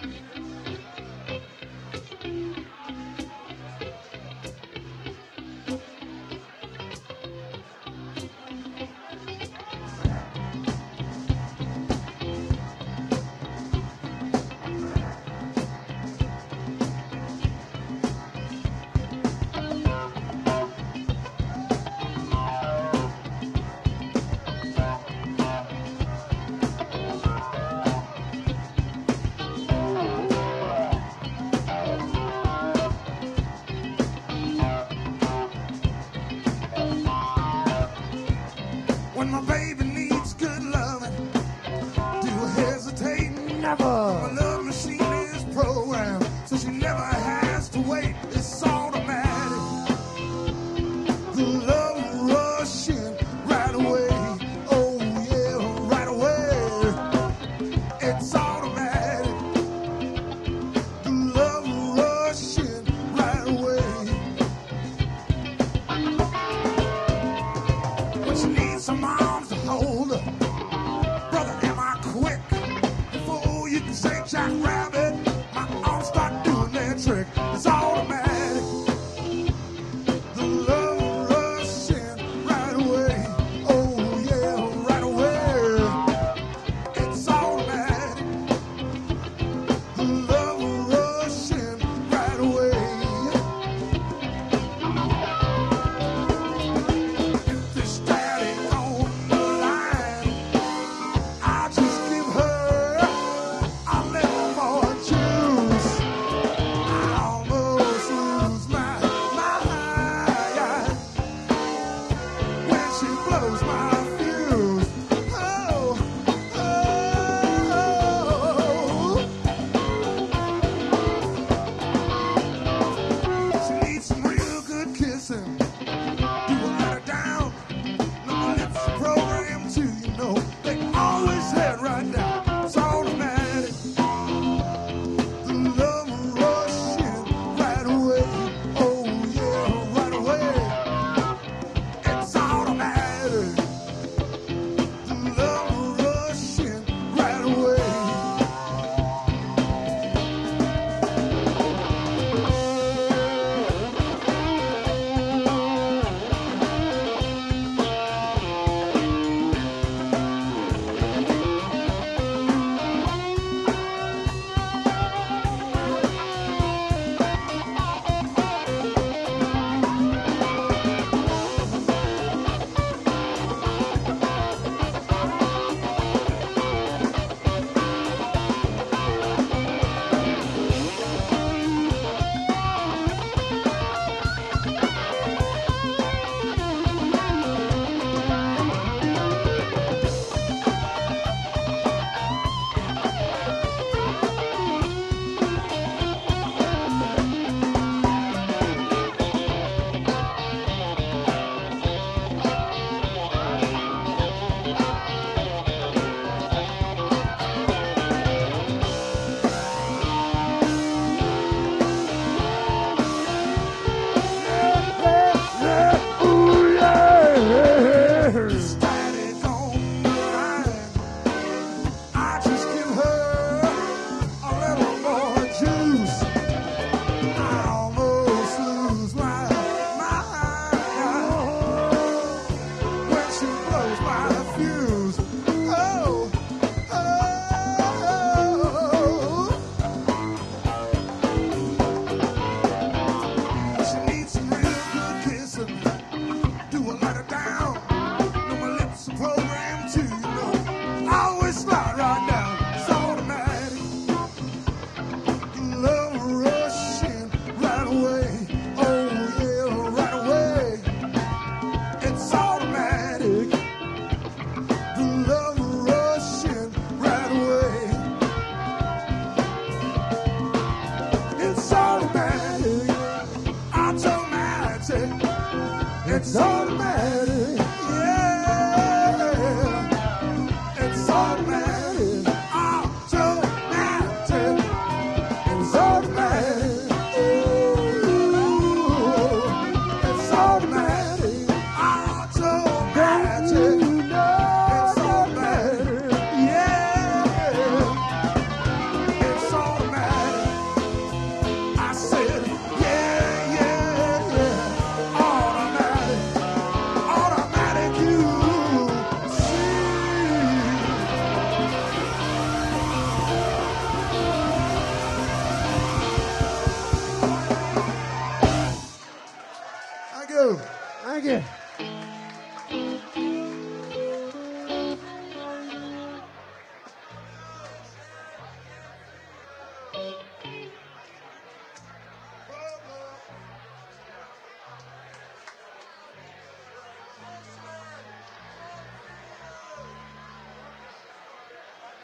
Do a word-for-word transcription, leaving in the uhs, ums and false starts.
When my baby needs good loving, do I hesitate? Never. My love machine is programmed, so she never has to wait. It's automatic. The love rushing right away. Oh yeah, right away. It's automatic. The love rushing right away. When she needs some arms to hold her, brother, am I quick? Before you can say Jack Rabbit, my arms start doing their trick. It's automatic. The love rushing right away. Oh yeah, right away. It's automatic. The love rushing right away. If there's daddy on the line, I just give her a little more juice. I almost lose my mind when she blows my fuse. Oh, oh. She needs some real good kissing. You will let her down. No, my lips are programmed too, you know. They always head right down. It's automatic. The love rushing right away. Oh yeah, right away. It's automatic. The love rushing right away. This daddy's on the line. I just give her a little more juice. I almost lose my mind when she blows my fuse. Oh, oh. She needs some real good kissing. Do I let her down? No, my lips are programmed too, you know. I always slide right down. It's automatic. The love rushing right away. Oh yeah, right away. It's automatic. The love rushing right away. It's automatic. Automatic. It's automatic. Yeah. It's automatic. you. Thank you.